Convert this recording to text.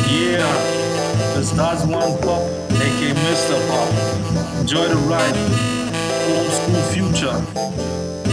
Yeah, this God's one pop, aka Mr. Pop. Enjoy the ride, old school future.